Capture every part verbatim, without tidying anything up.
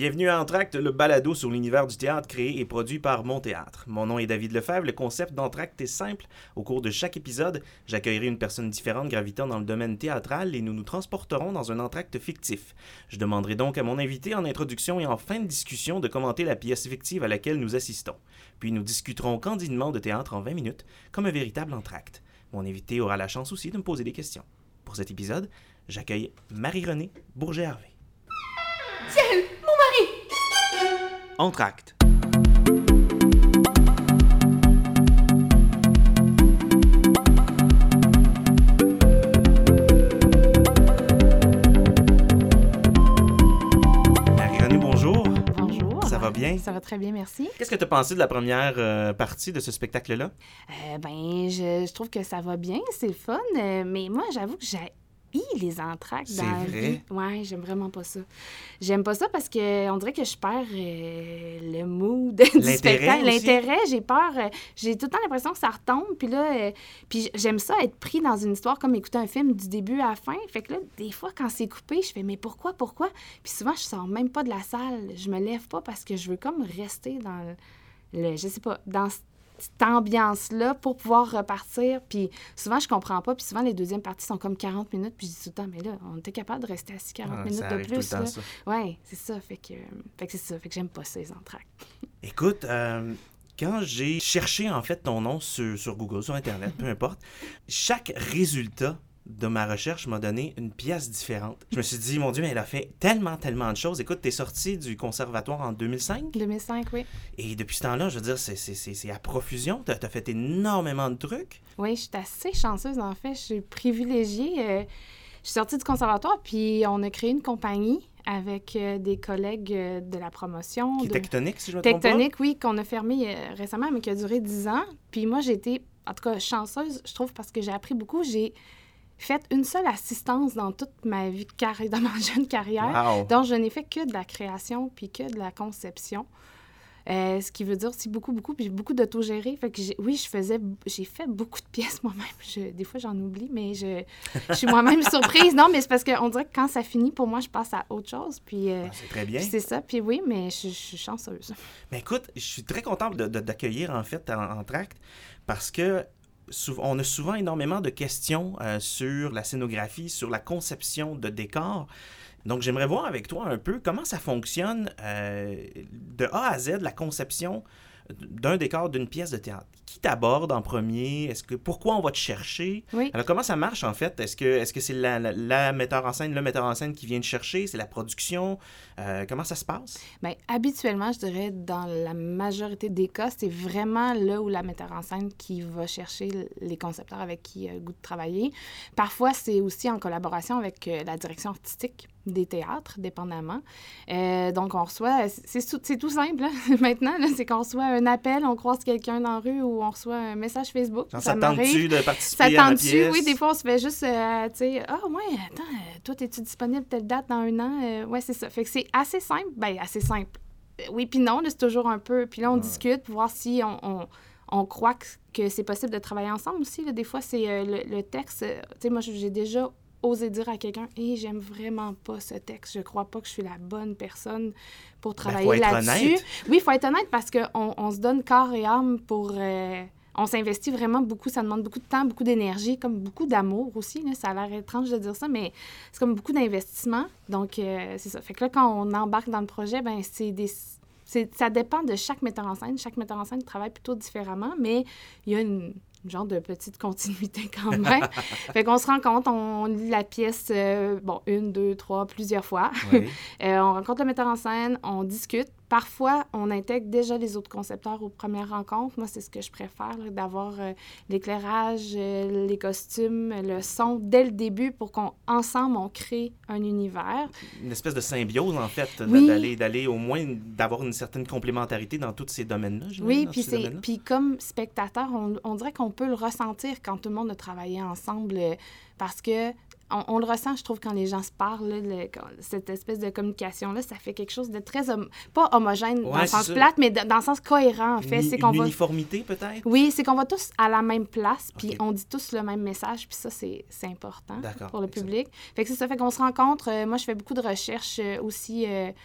Bienvenue à Entracte, le balado sur l'univers du théâtre créé et produit par Mon Théâtre. Mon nom est David Lefebvre, le concept d'Entracte est simple. Au cours de chaque épisode, j'accueillerai une personne différente gravitant dans le domaine théâtral et nous nous transporterons dans un entracte fictif. Je demanderai donc à mon invité en introduction et en fin de discussion de commenter la pièce fictive à laquelle nous assistons. Puis nous discuterons candidement de théâtre en vingt minutes, comme un véritable entracte. Mon invité aura la chance aussi de me poser des questions. Pour cet épisode, j'accueille Marie-Renée Bourget-Harvey. Ciel, mon mari! Entracte. Marie-Renée, bonjour. Bonjour. Ça va bien? Ça va très bien, merci. Qu'est-ce que tu as pensé de la première euh, partie de ce spectacle-là? Euh, ben, je, je trouve que ça va bien, c'est le fun, euh, mais moi, j'avoue que j'ai les entractes C'est dans la vrai? vie. Ouais, j'aime vraiment pas ça. J'aime pas ça parce que on dirait que je perds euh, le mood du L'intérêt spectacle. aussi? L'intérêt, j'ai peur. euh, j'ai tout le temps l'impression que ça retombe. Puis là, euh, puis j'aime ça être pris dans une histoire comme écouter un film du début à la fin. Fait que là, des fois, quand c'est coupé, je fais « Mais pourquoi, pourquoi? » Puis souvent, je sors même pas de la salle. Je me lève pas parce que je veux comme rester dans le... Je sais pas, dans cette ambiance-là pour pouvoir repartir. Puis souvent, je comprends pas. Puis souvent, les deuxièmes parties sont comme quarante minutes. Puis je dis tout le temps, mais là, on était capable de rester assis quarante Ah, minutes ça de arrive plus. tout le temps, là. ça. Ouais, c'est ça. Fait que, fait que c'est ça. Fait que j'aime pas ça, les entractes. Écoute, euh, quand j'ai cherché en fait ton nom sur, sur Google, sur Internet, peu importe, chaque résultat de ma recherche m'a donné une pièce différente. Je me suis dit, mon Dieu, mais elle a fait tellement, tellement de choses. Écoute, t'es sortie du conservatoire en deux mille cinq. deux mille cinq, oui. Et depuis ce temps-là, je veux dire, c'est, c'est, c'est, c'est à profusion. T'as, t'as fait énormément de trucs. Oui, je suis assez chanceuse, en fait. Je suis privilégiée. Euh, je suis sortie du conservatoire, puis on a créé une compagnie avec euh, des collègues euh, de la promotion. Qui est de... Tectonique, si je me trompe pas. Tectonique, oui, qu'on a fermé euh, récemment, mais qui a duré dix ans. Puis moi, j'ai été, en tout cas, chanceuse, je trouve, parce que j'ai appris beaucoup. J'ai fait une seule assistance dans toute ma vie, carré- dans ma jeune carrière. Wow. Donc, je n'ai fait que de la création puis que de la conception. Euh, ce qui veut dire aussi beaucoup, beaucoup, puis beaucoup d'autogéré. Fait que j'ai, oui, je faisais, j'ai fait beaucoup de pièces moi-même. Je, des fois, j'en oublie, mais je, je suis moi-même surprise. Non, mais c'est parce qu'on dirait que quand ça finit, pour moi, je passe à autre chose. Puis, euh, Ah, c'est très bien. puis c'est ça. Puis oui, mais je, je suis chanceuse. Mais écoute, je suis très content de, de, d'accueillir en fait en, Entracte parce que sou- on a souvent énormément de questions euh, sur la scénographie, sur la conception de décors. Donc, j'aimerais voir avec toi un peu comment ça fonctionne euh, de A à Z, la conception d'un décor d'une pièce de théâtre. Qui t'aborde en premier? Est-ce que, pourquoi on va te chercher? Oui. Alors, comment ça marche, en fait? Est-ce que, est-ce que c'est la, la, la metteur en scène, le metteur en scène qui vient te chercher? C'est la production? Euh, comment ça se passe? Bien, habituellement, je dirais, dans la majorité des cas, c'est vraiment là où la metteur en scène qui va chercher les concepteurs avec qui il a le goût de travailler. Parfois, c'est aussi en collaboration avec euh, la direction artistique des théâtres, dépendamment. Euh, donc, on reçoit... C'est, c'est, c'est tout simple, là, maintenant. Là, c'est qu'on reçoit un appel, on croise quelqu'un dans la rue ou on reçoit un message Facebook. Genre, ça ça m'arrive. tente-tu de participer Ça à la tente-tu? pièce? Oui, des fois, on se fait juste, euh, tu sais, « Ah, ouais, attends, euh, toi, es-tu disponible telle date dans un an? Euh, » Ouais, c'est ça. Fait que c'est assez simple. Bien, assez simple. Euh, oui, puis non, là, c'est toujours un peu... Puis là, on Ouais. discute pour voir si on, on, on croit que, que c'est possible de travailler ensemble aussi. Là. Des fois, c'est euh, le, le texte... euh, Tu sais, moi, j'ai déjà osé dire à quelqu'un « Hé, j'aime vraiment pas ce texte. Je crois pas que je suis la bonne personne pour travailler faut être là-dessus. honnête. » Oui, il faut être honnête parce qu'on on se donne corps et âme pour... Euh, on s'investit vraiment beaucoup, ça demande beaucoup de temps, beaucoup d'énergie, comme beaucoup d'amour aussi. Là. Ça a l'air étrange de dire ça, mais c'est comme beaucoup d'investissement. Donc, euh, c'est ça. Fait que là, quand on embarque dans le projet, ben c'est des... C'est, ça dépend de chaque metteur en scène. Chaque metteur en scène travaille plutôt différemment, mais il y a une, une genre de petite continuité quand même. Fait qu'on se rend compte, on lit la pièce, euh, bon, une, deux, trois, plusieurs fois. Oui. euh, on rencontre le metteur en scène, on discute. Parfois, on intègre déjà les autres concepteurs aux premières rencontres. Moi, c'est ce que je préfère, là, d'avoir euh, l'éclairage, euh, les costumes, le son dès le début pour qu'ensemble, on crée un univers. Une espèce de symbiose, en fait, Oui. d'aller, d'aller au moins d'avoir une certaine complémentarité dans tous ces domaines-là. j'imagine, Oui, dans puis, ces c'est, domaines-là. puis comme spectateur, on, on dirait qu'on peut le ressentir quand tout le monde a travaillé ensemble euh, parce que on, on le ressent, je trouve, quand les gens se parlent, là, le- quand- cette espèce de communication-là, ça fait quelque chose de très, hom- pas homogène dans Ouais, le c'est sens ça. plate, mais d- dans le sens cohérent, en fait. Une, c'est une qu'on va... uniformité, peut-être? Oui, c'est qu'on va tous à la même place, puis Ok. on dit tous le même message, puis ça, c'est, c'est important D'accord, pour le excellent. public. Fait que c'est ça, fait qu'on se rencontre. Euh, moi, je fais beaucoup de recherches euh, aussi... euh,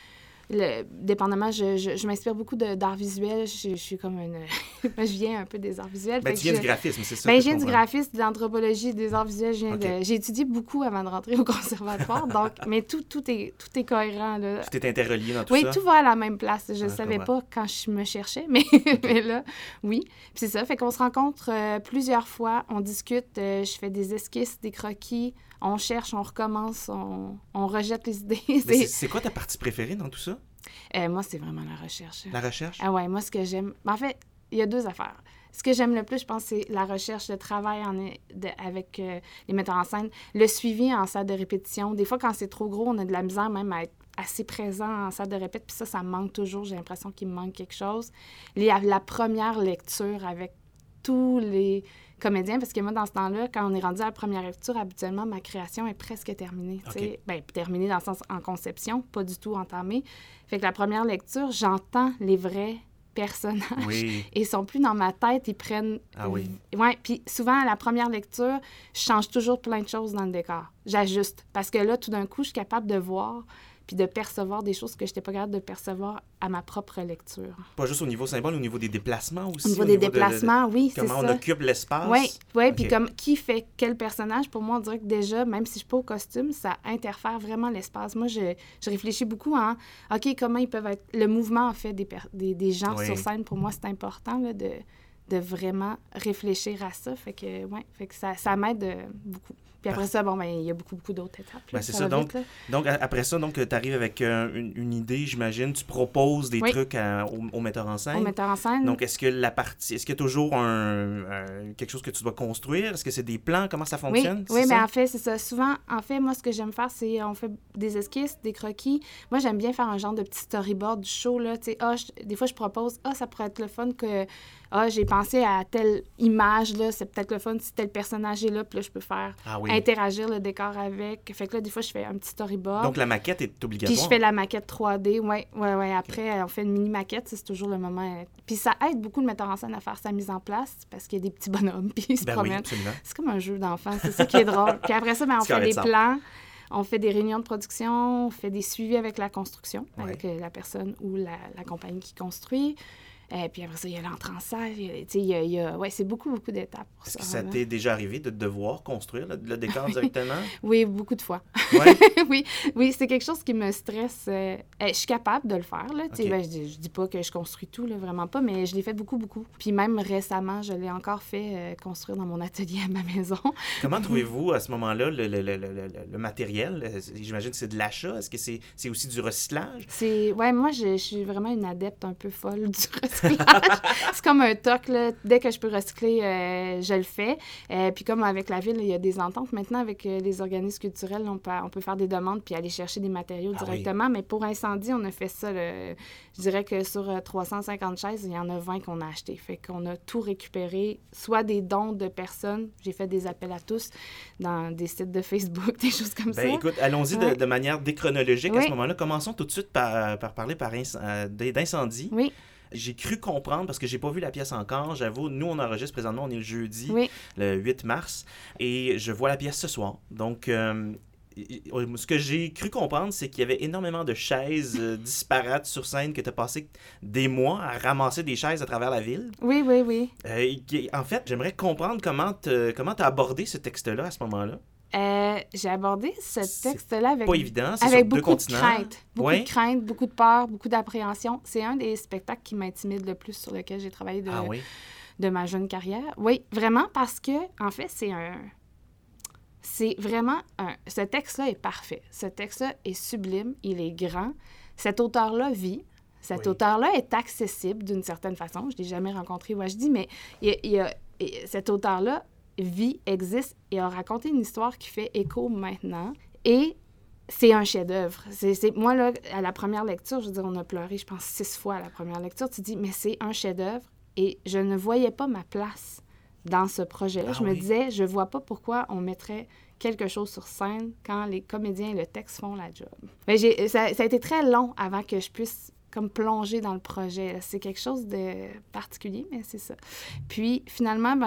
le, dépendamment, je, je, je m'inspire beaucoup de, d'art visuel. Je, je suis comme une... je viens un peu des arts visuels. Ben, tu viens je... du graphisme, c'est ça? Ben, je viens du graphisme, de l'anthropologie, des arts visuels. Je viens okay. de... J'ai étudié beaucoup avant de rentrer au conservatoire, donc... mais tout, tout, est, tout est cohérent, là. Tout est interrelié dans tout oui, ça? Oui, tout va à la même place. Je ne ah, savais pas quand je me cherchais, mais, okay. mais là, oui. Puis c'est ça, fait qu'on se rencontre euh, plusieurs fois, on discute, euh, je fais des esquisses, des croquis, on cherche, on recommence, on, on rejette les idées. c'est... C'est, c'est quoi ta partie préférée dans tout ça? Euh, moi, c'est vraiment la recherche. La recherche? Ah ouais, moi, ce que j'aime... En fait, il y a deux affaires. Ce que j'aime le plus, je pense, c'est la recherche, le travail en, de, avec euh, les metteurs en scène, le suivi en salle de répétition. Des fois, quand c'est trop gros, on a de la misère même à être assez présent en salle de répète, puis ça, ça me manque toujours. J'ai l'impression qu'il me manque quelque chose. Les, la première lecture avec tous les comédiens, parce que moi, dans ce temps-là, quand on est rendu à la première lecture, habituellement, ma création est presque terminée. Okay. Bien, terminée dans le sens en conception, pas du tout entamée. Fait que la première lecture, j'entends les vrais personnages. Oui. Et ils sont plus dans ma tête, ils prennent... Ah oui. Ouais, puis souvent, à la première lecture, je change toujours plein de choses dans le décor. J'ajuste. Parce que là, tout d'un coup, je suis capable de voir puis de percevoir des choses que je n'étais pas capable de percevoir à ma propre lecture. Pas juste au niveau symbole, au niveau des déplacements aussi? Au niveau au des niveau déplacements, de, de, oui, c'est ça. Comment on occupe l'espace? Oui, oui, okay. Puis comme qui fait quel personnage, pour moi, on dirait que déjà, même si je ne suis pas au costume, ça interfère vraiment l'espace. Moi, je, je réfléchis beaucoup à, OK, comment ils peuvent être... Le mouvement, en fait, des, des, des gens oui. sur scène, pour moi, c'est important là, de, de vraiment réfléchir à ça. Fait que, ouais, fait que ça, ça m'aide euh, beaucoup. Puis après ça, bon, ben, il y a beaucoup, beaucoup d'autres étapes. Ben, c'est ça. ça donc, vite, donc, après ça, donc, tu arrives avec euh, une, une idée, j'imagine. Tu proposes des oui. trucs à, au, au metteur en scène. Au metteur en scène. Donc, est-ce que la partie... Est-ce qu'il y a toujours un, un, quelque chose que tu dois construire? Est-ce que c'est des plans? Comment ça fonctionne? Oui, oui bien, en fait, c'est ça. Souvent, en fait, moi, ce que j'aime faire, c'est on fait des esquisses, des croquis. Moi, j'aime bien faire un genre de petit storyboard du show, là. Tu sais, ah, je, des fois, je propose, ah, ça pourrait être le fun que... Ah, j'ai pensé à telle image, là, c'est peut-être le fun si tel personnage est là, puis là, je peux faire ah oui. interagir le décor avec. Fait que là, des fois, je fais un petit storyboard. Donc, la maquette est obligatoire? Puis je fais la maquette trois D, oui, oui, oui. Après, okay. on fait une mini-maquette, c'est toujours le moment... Puis ça aide beaucoup le metteur en scène à faire sa mise en place, parce qu'il y a des petits bonhommes, puis ils se ben promènent. Oui, c'est comme un jeu d'enfant, c'est ça qui est drôle. Puis après ça, ben, on fait des plans, on fait des réunions de production, on fait des suivis avec la construction, ouais. avec la personne ou la, la compagnie qui construit. Et puis après ça, il y a l'entrée en salle. Il y a, il y a, ouais, c'est beaucoup, beaucoup d'étapes pour Est-ce ça. que ça t'est déjà arrivé de devoir construire le, le décor directement? Oui, beaucoup de fois. Ouais? oui, oui, c'est quelque chose qui me stresse. Euh, je suis capable de le faire. Là, okay. ben, je, je dis pas que je construis tout, là, vraiment pas, mais je l'ai fait beaucoup, beaucoup. Puis même récemment, je l'ai encore fait euh, construire dans mon atelier à ma maison. Comment trouvez-vous à ce moment-là le, le, le, le, le, le matériel? J'imagine que c'est de l'achat. Est-ce que c'est, c'est aussi du recyclage? C'est, ouais, moi, je, je suis vraiment une adepte un peu folle du recyclage. C'est comme un toc, là. Dès que je peux recycler, euh, je le fais. Euh, puis comme avec la ville, il y a des ententes maintenant avec euh, les organismes culturels. On peut, on peut faire des demandes puis aller chercher des matériaux ah directement. Oui. Mais pour Incendie, on a fait ça. Là, je dirais que sur euh, trois cent cinquante chaises, il y en a vingt qu'on a acheté. Fait qu'on a tout récupéré, soit des dons de personnes. J'ai fait des appels à tous dans des sites de Facebook, des choses comme ben, ça. Écoute, allons-y ouais. de, de manière déchronologique oui. à ce moment-là. Commençons tout de suite par, par parler par inc- euh, d'incendie. Oui. J'ai cru comprendre, parce que j'ai pas vu la pièce encore, j'avoue, nous on enregistre présentement, on est le jeudi, oui. le huit mars, et je vois la pièce ce soir. Donc, euh, ce que j'ai cru comprendre, c'est qu'il y avait énormément de chaises euh, disparates sur scène, que tu as passé des mois à ramasser des chaises à travers la ville. Oui, oui, oui. Euh, et, en fait, j'aimerais comprendre comment tu as abordé ce texte-là à ce moment-là. Euh, j'ai abordé ce texte-là avec, pas évident, c'est avec sur beaucoup deux continents. de crainte. Beaucoup ouais. de crainte, beaucoup de peur, beaucoup d'appréhension. C'est un des spectacles qui m'intimide le plus, sur lequel j'ai travaillé de, ah oui? de ma jeune carrière. Oui, vraiment, parce que, en fait, c'est un... C'est vraiment un... Ce texte-là est parfait. Ce texte-là est sublime, il est grand. Cet auteur-là vit. Cet oui. auteur-là est accessible d'une certaine façon. Je ne l'ai jamais rencontré Wajdi, mais il y a, il y a, il y a, cet auteur-là vit, existe et a raconté une histoire qui fait écho maintenant. Et c'est un chef-d'œuvre. C'est, c'est, moi, là, à la première lecture, je veux dire, on a pleuré, je pense, six fois à la première lecture. Tu dis, mais c'est un chef-d'œuvre. Et je ne voyais pas ma place dans ce projet-là. Ah, je me oui. disais, je vois pas pourquoi on mettrait quelque chose sur scène quand les comédiens et le texte font la job. Mais j'ai, ça, ça a été très long avant que je puisse comme plonger dans le projet. C'est quelque chose de particulier, mais c'est ça. Puis, finalement, ben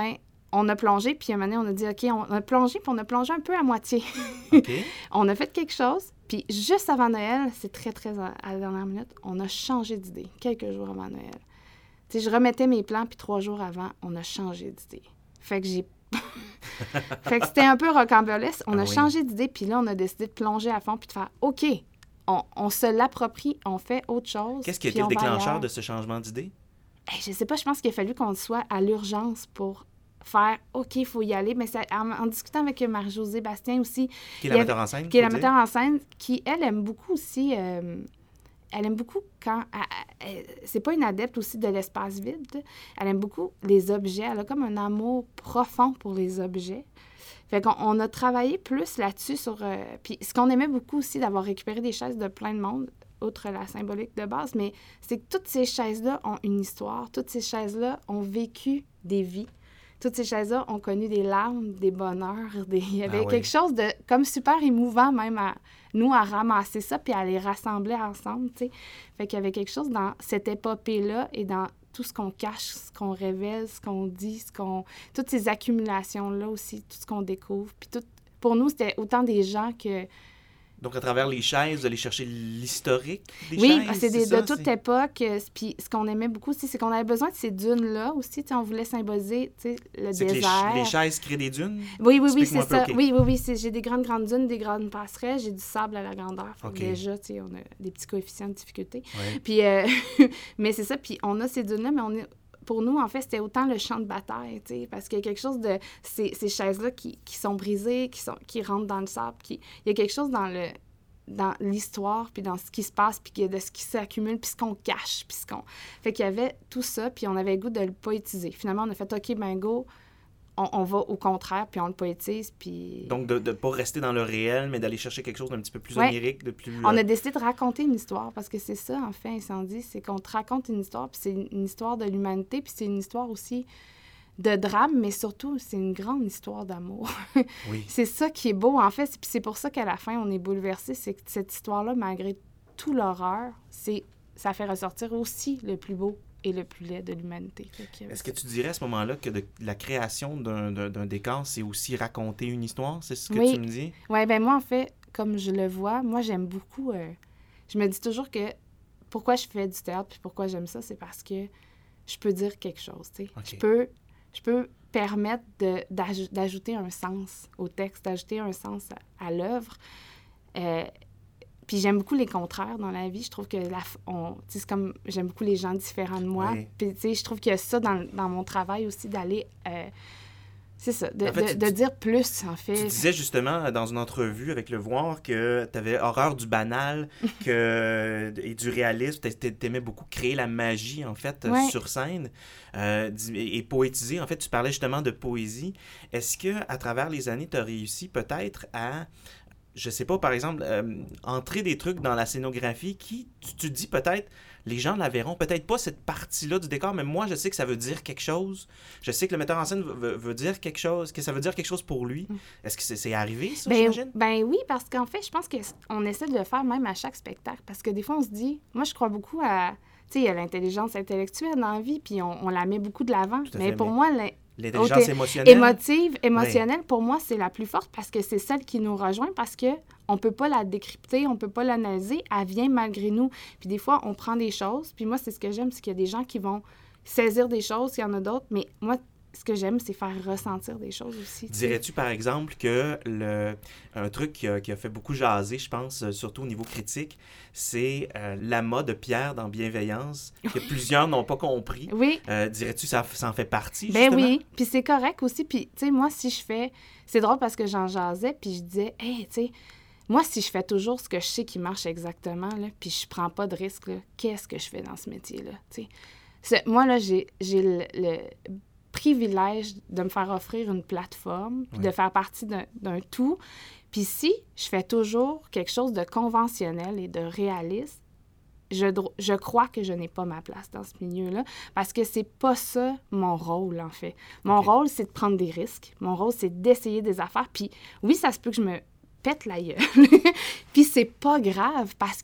on a plongé, puis à un moment donné, on a dit, OK, on a plongé, puis on a plongé un peu à moitié. OK. On a fait quelque chose, puis juste avant Noël, c'est très, très à la dernière minute, on a changé d'idée, quelques jours avant Noël. Tu sais, je remettais mes plans, puis trois jours avant, on a changé d'idée. Fait que j'ai... fait que c'était un peu rocambolesque. On ah a oui. changé d'idée, puis là, on a décidé de plonger à fond, puis de faire, OK, on, on se l'approprie, on fait autre chose. Qu'est-ce qui a puis été le on va déclencheur ailleurs. de ce changement d'idée? Hey, je sais pas, je pense qu'il a fallu qu'on soit à l'urgence pour faire OK, il faut y aller. Mais ça, en, en discutant avec Marie-Josée Bastien aussi, Qui est il y la a- metteur en scène? qui est la faut dire? metteur en scène, qui, elle, aime beaucoup aussi. euh, elle aime beaucoup quand. elle- elle- elle- c'est pas une adepte aussi de l'espace vide. là. Elle aime beaucoup les objets. Elle a comme un amour profond pour les objets. Fait qu'on on a travaillé plus là-dessus sur... euh, puis ce qu'on aimait beaucoup aussi, d'avoir récupéré des chaises de plein de monde, outre la symbolique de base, mais c'est que toutes ces chaises-là ont une histoire. Toutes ces chaises-là ont vécu des vies. Toutes ces chaises-là ont connu des larmes, des bonheurs. Des... Il y avait Ah oui. quelque chose de comme super émouvant même à nous à ramasser ça puis à les rassembler ensemble, tu sais. Fait qu'il y avait quelque chose dans cette épopée-là et dans tout ce qu'on cache, ce qu'on révèle, ce qu'on dit, ce qu'on... toutes ces accumulations-là aussi, tout ce qu'on découvre. Puis tout... Pour nous, c'était autant des gens que... Donc, à travers les chaises, vous allez chercher l'historique des Oui, chaises? c'est des- ça? de toute C'est- époque. euh, Puis ce qu'on aimait beaucoup aussi, c'est qu'on avait besoin de ces dunes-là aussi. Tu sais, on voulait symboliser tu sais, le C'est que les, désert. ch- les chaises créent des dunes? Oui, oui, oui, Explique-moi c'est un ça. peu, OK. Oui, oui, oui. c'est- J'ai des grandes, grandes dunes, des grandes passerelles, j'ai du sable à la grandeur. Fait que OK. déjà, tu sais, on a des petits coefficients de difficulté. Ouais. Puis, euh, mais c'est ça. Puis on a ces dunes-là, mais on est... Pour nous, en fait, c'était autant le champ de bataille, tu sais, parce qu'il y a quelque chose de... Ces, ces chaises-là qui, qui sont brisées, qui, sont, qui rentrent dans le sable, qui... il y a quelque chose dans le dans l'histoire, puis dans ce qui se passe, puis de ce qui s'accumule, puis ce qu'on cache, puis ce qu'on... Fait qu'il y avait tout ça, puis on avait le goût de le poétiser. Finalement, on a fait « OK, ben go, on, on va au contraire, puis on le poétise, puis... » Donc, de ne pas rester dans le réel, mais d'aller chercher quelque chose d'un petit peu plus Ouais. onirique, de plus... On euh, a décidé de raconter une histoire, parce que c'est ça, en fait, Incendie, c'est qu'on te raconte une histoire, puis c'est une, une histoire de l'humanité, puis c'est une histoire aussi de drame, mais surtout, c'est une grande histoire d'amour. Oui. C'est ça qui est beau, en fait, puis c'est pour ça qu'à la fin, on est bouleversé, c'est que cette histoire-là, malgré tout l'horreur, c'est, ça fait ressortir aussi le plus beau et le plus laid de l'humanité. Fait que, Est-ce que tu dirais à ce moment-là que de, la création d'un, d'un, d'un décor, c'est aussi raconter une histoire? C'est ce que Oui. tu me dis? Oui, ben moi, en fait, comme je le vois, moi, j'aime beaucoup... euh, je me dis toujours que pourquoi je fais du théâtre puis pourquoi j'aime ça, c'est parce que je peux dire quelque chose, tu sais. OK. Je peux, je peux permettre de, d'aj- d'ajouter un sens au texte, d'ajouter un sens à, à l'œuvre. Euh, puis j'aime beaucoup les contraires dans la vie. Je trouve que la, f- on, tu sais, c'est comme... J'aime beaucoup les gens différents de moi. Oui. Puis, tu sais, je trouve qu'il y a ça dans, dans mon travail aussi, d'aller... euh, c'est ça, de, En fait, de, tu- de tu- dire plus, en fait. Tu disais justement dans une entrevue avec Le Voir que tu avais horreur du banal que, et du réalisme. Tu aimais beaucoup créer la magie, en fait, Ouais. sur scène euh, et, et poétiser. En fait, tu parlais justement de poésie. Est-ce que à travers les années, tu as réussi peut-être à, je sais pas, par exemple, euh, entrer des trucs dans la scénographie qui, tu, tu dis peut-être, les gens la verront, peut-être pas cette partie-là du décor, mais moi, je sais que ça veut dire quelque chose. Je sais que le metteur en scène veut, veut- veut dire quelque chose, que ça veut dire quelque chose pour lui. Est-ce que c'est c'est arrivé, ça, Ben, j'imagine? ben oui, parce qu'en fait, je pense qu'on essaie de le faire même à chaque spectacle. Parce que des fois, on se dit... Moi, je crois beaucoup à... Tu sais, il y a l'intelligence intellectuelle dans la vie, puis on, on la met beaucoup de l'avant. Tout à Mais fait, pour mais- moi, l'in- L'intelligence Ok. émotionnelle. émotive, émotionnelle, pour moi, c'est la plus forte parce que c'est celle qui nous rejoint parce que on peut pas la décrypter, on peut pas l'analyser, elle vient malgré nous. Puis des fois, on prend des choses, puis moi, c'est ce que j'aime, c'est qu'il y a des gens qui vont saisir des choses, il y en a d'autres, mais moi, ce que j'aime, c'est faire ressentir des choses aussi. tu sais. Dirais-tu, par exemple, que le, un truc qui a, qui a fait beaucoup jaser, je pense, euh, surtout au niveau critique, c'est euh, l'amas de Pierre dans Bienveillance, que plusieurs n'ont pas compris. Oui. Euh, dirais-tu que ça, ça en fait partie, Ben justement? oui, puis c'est correct aussi. Puis, tu sais, moi, si je fais... C'est drôle parce que j'en jasais, puis je disais, « Hey, tu sais, moi, si je fais toujours ce que je sais qui marche exactement, là, puis je prends pas de risque, là, qu'est-ce que je fais dans ce métier-là? » Tu sais, C'est- moi, là, j'ai, j'ai le, le privilège de me faire offrir une plateforme, puis Ouais. de faire partie d'un, d'un tout. Puis si je fais toujours quelque chose de conventionnel et de réaliste, je, dro- je crois que je n'ai pas ma place dans ce milieu-là parce que c'est pas ça mon rôle, en fait. Mon Ok. rôle, c'est de prendre des risques. Mon rôle, c'est d'essayer des affaires. Puis oui, ça se peut que je me pète la gueule. Puis c'est pas grave parce que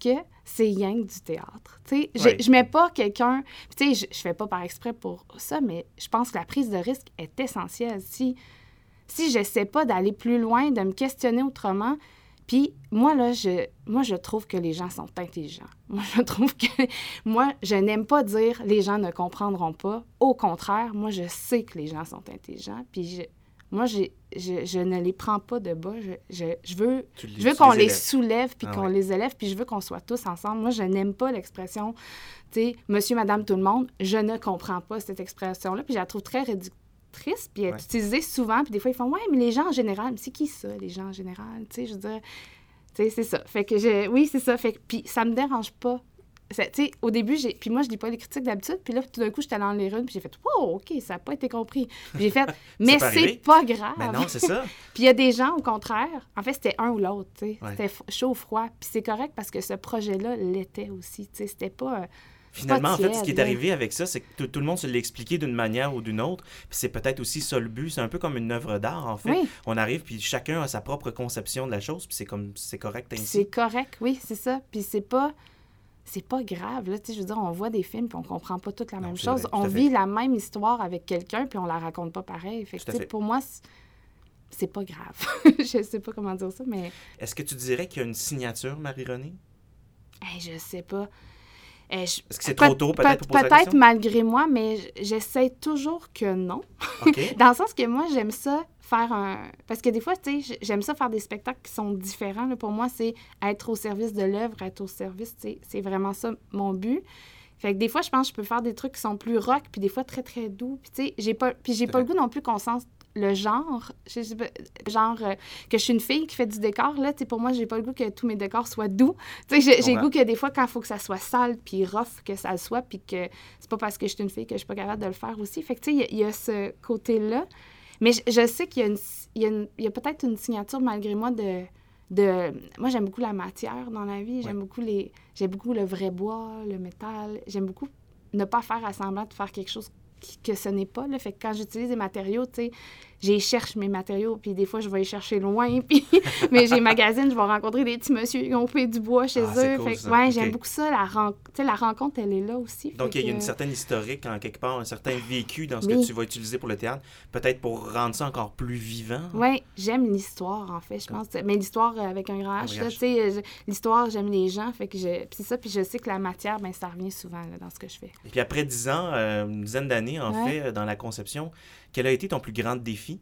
c'est rien que du théâtre. Tu sais, je, Ouais. je mets pas quelqu'un... Tu sais, je, je fais pas par exprès pour ça, mais je pense que la prise de risque est essentielle. Si, si j'essaie pas d'aller plus loin, de me questionner autrement... Puis moi, là, je, moi, je trouve que les gens sont intelligents. Moi, je trouve que... Moi, je n'aime pas dire « les gens ne comprendront pas ». Au contraire, moi, je sais que les gens sont intelligents. Puis je, moi, j'ai, je, je ne les prends pas de bas. Je, je, je veux, Tu les- je veux tu qu'on les les élèves. soulève puis Ah qu'on ouais. les élève. Puis je veux qu'on soit tous ensemble. Moi, je n'aime pas l'expression, tu sais, « monsieur, madame, tout le monde ». Je ne comprends pas cette expression-là. Puis je la trouve très réductrice. Puis elle est Ouais. utilisée souvent. Puis des fois, ils font « ouais, mais les gens en général ». Mais c'est qui ça, les gens en général? Tu sais, je veux dire... Tu sais, c'est ça. Fait que je... Oui, c'est ça. Fait que... Puis ça me dérange pas. C'est- Tu sais, au début, j'ai... Puis moi, je lis pas les critiques d'habitude. Puis là, tout d'un coup, j'étais allée en lire une. Puis j'ai fait « wow, OK, ça n'a pas été compris. » Puis j'ai fait « mais peut arriver. c'est pas grave. » Mais non, c'est ça. Puis il y a des gens, au contraire, en fait, c'était un ou l'autre, tu sais. Ouais. C'était f- chaud ou froid. Puis c'est correct parce que ce projet-là l'était aussi, tu sais. C'était pas... euh, Finalement, en fait, ce tiède, qui est là. arrivé avec ça, c'est que tout, tout le monde se l'a expliqué d'une manière ou d'une autre. Puis c'est peut-être aussi ça le but. C'est un peu comme une œuvre d'art, en fait. Oui. On arrive, puis chacun a sa propre conception de la chose, puis c'est comme c'est correct Puis ainsi. c'est correct, oui, c'est ça. Puis c'est pas... C'est pas grave, là, tu sais, je veux dire, on voit des films puis on comprend pas toute la Non, même c'est chose. vrai, tout On à fait. vit la même histoire avec quelqu'un puis on la raconte pas pareil. Fait que, Tout à tu sais, fait. pour moi, c'est- c'est pas grave. Je sais pas comment dire ça, mais Est-ce que tu dirais qu'il y a une signature, Marie-Renée? hey, je sais pas. Euh, je- Est-ce que c'est peut- trop tôt, peut-être, peut- pour poser la peut-être question? malgré moi, mais j- j'essaie toujours que non. OK. Dans le sens que moi, j'aime ça faire un... Parce que des fois, tu sais, j- j'aime ça faire des spectacles qui sont différents. Là. Pour moi, c'est être au service de l'œuvre, être au service, tu sais, c'est vraiment ça mon but. Fait que des fois, je pense que je peux faire des trucs qui sont plus rock, puis des fois très, très doux. Puis tu sais, j'ai pas, puis j'ai C'est pas le vrai. goût non plus qu'on sente le genre. Je sais pas, genre euh, que je suis une fille qui fait du décor, là, tu sais, pour moi, j'ai pas le goût que tous mes décors soient doux. Tu sais, j'ai, j'ai le comprends. goût que des fois, quand il faut que ça soit sale puis rough, que ça le soit, puis que c'est pas parce que je suis une fille que je suis pas capable de le faire aussi. Fait que tu sais, il y a- il y, a ce côté-là. Mais je, je sais qu'il y a, une, il y a, une- il y a peut-être une signature, malgré moi, de... de moi, j'aime beaucoup la matière dans la vie. J'aime Ouais. beaucoup les... J'aime beaucoup le vrai bois, le métal. J'aime beaucoup ne pas faire à semblant de faire quelque chose qui- que ce n'est pas. Là. Fait que quand j'utilise des matériaux, tu sais, j'y cherche mes matériaux, puis des fois, je vais les chercher loin, puis... mais j'ai magasine, je vais rencontrer des petits messieurs qui ont fait du bois chez Ah, c'est eux. cool, fait que, ça. ouais, Ok. j'aime beaucoup ça. La, ren... tu sais, la rencontre, elle est là aussi. Donc, Fait il y a que- une certaine historique, en quelque part, un certain vécu dans ce Oui. que tu vas utiliser pour le théâtre, peut-être pour rendre ça encore plus vivant. Oui, j'aime l'histoire, en fait, je pense. Mais l'histoire euh, avec un grand Un H, grand là, H. tu sais, euh, je- l'histoire, j'aime les gens, fait que je... Puis c'est ça, puis je sais que la matière, ben ça revient souvent là, dans ce que je fais. Et puis après dix ans, euh, une dizaine d'années, en Ouais. fait, euh, dans la conception, quel a été ton plus grand défi?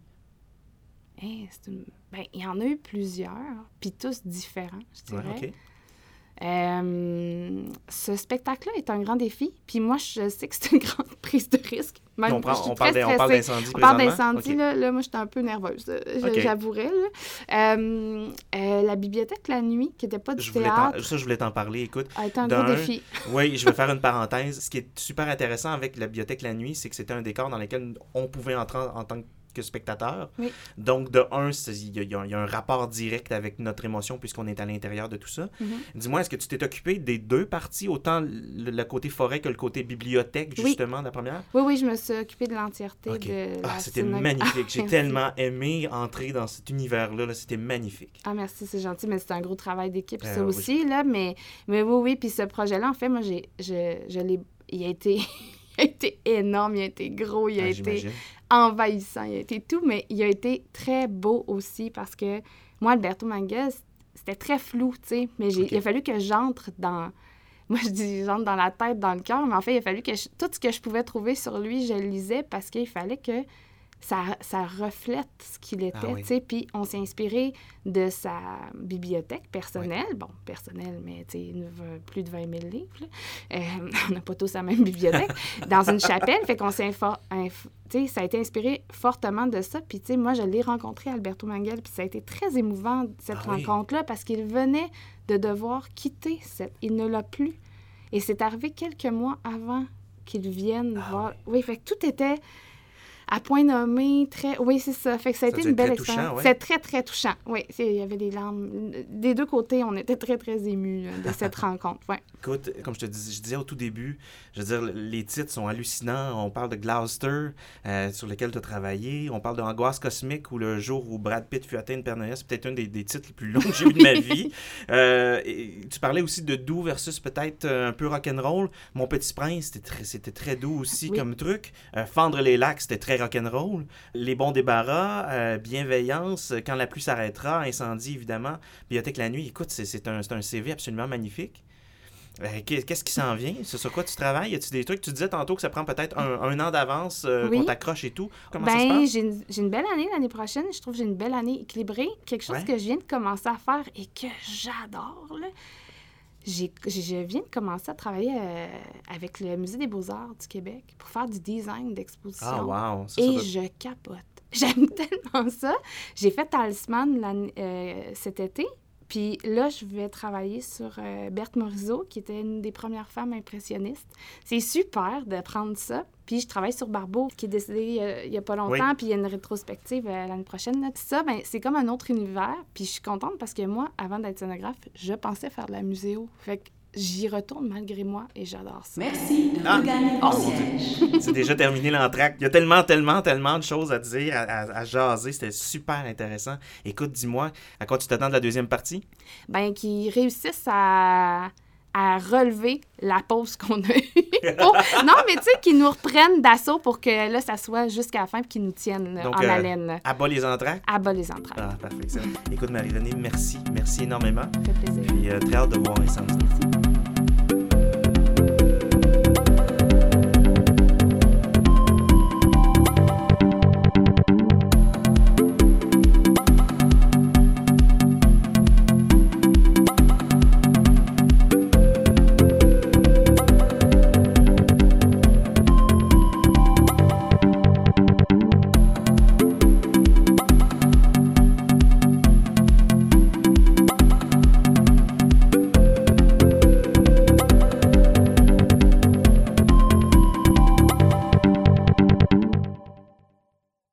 Hey, c'est une- ben, il y en a eu plusieurs, puis tous différents, je Ouais, dirais. OK. Euh, ce spectacle-là est un grand défi, puis moi, je sais que c'est une grande prise de risque. Même Puis on, je prend- suis on parle très d'in- on parle stressée. d'incendie On parle présentement? d'incendie, OK. là, là, moi, j'étais un peu nerveuse, euh, je- OK. j'avouerais. Là. Euh, euh, la bibliothèque la nuit, qui n'était pas du Je voulais théâtre, t'en- ça, je voulais t'en parler. Écoute, a été un d'un, gros défi. oui, je vais faire une parenthèse. Ce qui est super intéressant avec la bibliothèque la nuit, c'est que c'était un décor dans lequel on pouvait entrer en, en tant que spectateur. Oui. Donc, de un, c'est- il y, a- il y a il y a un rapport direct avec notre émotion puisqu'on est à l'intérieur de tout ça. Mhm. Dis-moi, est-ce que tu t'es occupé des deux parties, autant le, le côté forêt que le côté bibliothèque, Oui. justement, la première? Oui, oui, je me suis occupée de l'entièreté OK. de Ah, la c'était synagogue. magnifique. J'ai Merci. tellement aimé entrer dans cet univers-là. Là. C'était magnifique. Ah, merci, c'est gentil, mais c'est un gros travail d'équipe, Euh, ça oui. aussi, là, mais, mais oui, oui, puis ce projet-là, en fait, moi, j'ai, je, je l'ai, il a été, il a été énorme, il a été gros, il a Ah, été j'imagine. envahissant, il a été tout, mais il a été très beau aussi, parce que moi, Alberto Manguez, c'était très flou, tu sais, mais j'ai, OK. il a fallu que j'entre dans... Moi, je dis j'entre dans la tête, dans le cœur, mais en fait, il a fallu que je- tout ce que je pouvais trouver sur lui, je le lisais, parce qu'il fallait que ça, ça reflète ce qu'il était, Ah oui. tu sais. Puis on s'est inspiré de sa bibliothèque personnelle. Bon, personnelle, mais tu sais, une- plus de vingt mille livres. là. Euh, on n'a pas tous la même bibliothèque. Dans une chapelle, fait qu'on s'est... infor- inf- tu sais, ça a été inspiré fortement de ça. Puis, tu sais, moi, je l'ai rencontré, Alberto Manguel, puis ça a été très émouvant, cette Ah oui. rencontre-là, parce qu'il venait de devoir quitter cette... Il ne l'a plus. Et c'est arrivé quelques mois avant qu'il vienne Ah voir... oui. Oui, fait que tout était... À point nommé, très... Oui, c'est ça. Fait que ça a Ça été doit une être belle très touchant, expérience. ouais. C'est très, très touchant. Oui, c'est- il y avait des larmes. Des deux côtés, on était très, très émus là, de cette rencontre. Ouais. Écoute, comme je te dis, je disais au tout début, je veux dire, les titres sont hallucinants. On parle de Gloucester, euh, sur lequel tu as travaillé. On parle de Angoisse cosmique, ou le jour où Brad Pitt fut atteint de Père Noël. C'est peut-être un des, des titres les plus longs que j'ai eu de ma vie. Euh, et tu parlais aussi de doux versus peut-être euh, un peu rock'n'roll. Mon Petit Prince, c'était très, c'était très doux aussi Oui. comme truc. Euh, Fendre les lacs, c'était très rock'n'roll. Les bons débarras, euh, Bienveillance, Quand la pluie s'arrêtera, Incendie, évidemment, Bibliothèque la nuit. Écoute, c'est, c'est, un, c'est un C V absolument magnifique. Euh, qu'est-ce qui s'en vient? C'est sur quoi tu travailles? Y a-tu des trucs? Tu disais tantôt que ça prend peut-être un, un an d'avance, euh, Oui. qu'on t'accroche et tout. Comment ça se Ben, passe? j'ai une, j'ai une belle année l'année prochaine. Je trouve que j'ai une belle année équilibrée. Quelque chose Ouais. que je viens de commencer à faire et que j'adore, là. J'ai, je viens de commencer à travailler euh, avec le Musée des Beaux-Arts du Québec pour faire du design d'exposition. Ah, wow! Ça, ça Et doit- je capote. J'aime tellement ça. J'ai fait Talisman l'année- euh, cet été. Puis là, je vais travailler sur euh, Berthe Morisot, qui était une des premières femmes impressionnistes. C'est super de prendre ça. Puis je travaille sur Barbeau, qui est décédé euh, il n'y a pas longtemps, Oui. puis il y a une rétrospective euh, l'année prochaine. Là. Ça, ben, c'est comme un autre univers. Puis je suis contente parce que moi, avant d'être scénographe, je pensais faire de la muséo. Fait que j'y retourne malgré moi et j'adore ça. Merci de Ah! regagner Oh, ton mon siège. C'est déjà terminé l'entracte. Il y a tellement, tellement, tellement de choses à dire, à, à- à jaser. C'était super intéressant. Écoute, dis-moi, à quoi tu t'attends de la deuxième partie? Ben, qui réussissent à, à relever la pause qu'on a eue. Pour- Non, mais tu sais, qu'ils nous reprennent d'assaut pour que là, ça soit jusqu'à la fin et qu'ils nous tiennent là, Donc, en euh, haleine. Là. À bas les entractes? À bas les entrailles. Ah, parfait. Excellent. Écoute, Marie-Renée, merci. Merci énormément. Ça fait plaisir. Puis euh, très hâte de voir Incendie. Merci.